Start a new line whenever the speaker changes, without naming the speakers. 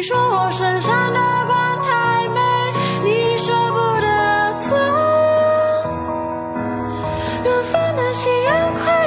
说我身上的光太美，你舍不得走。缘分的信任快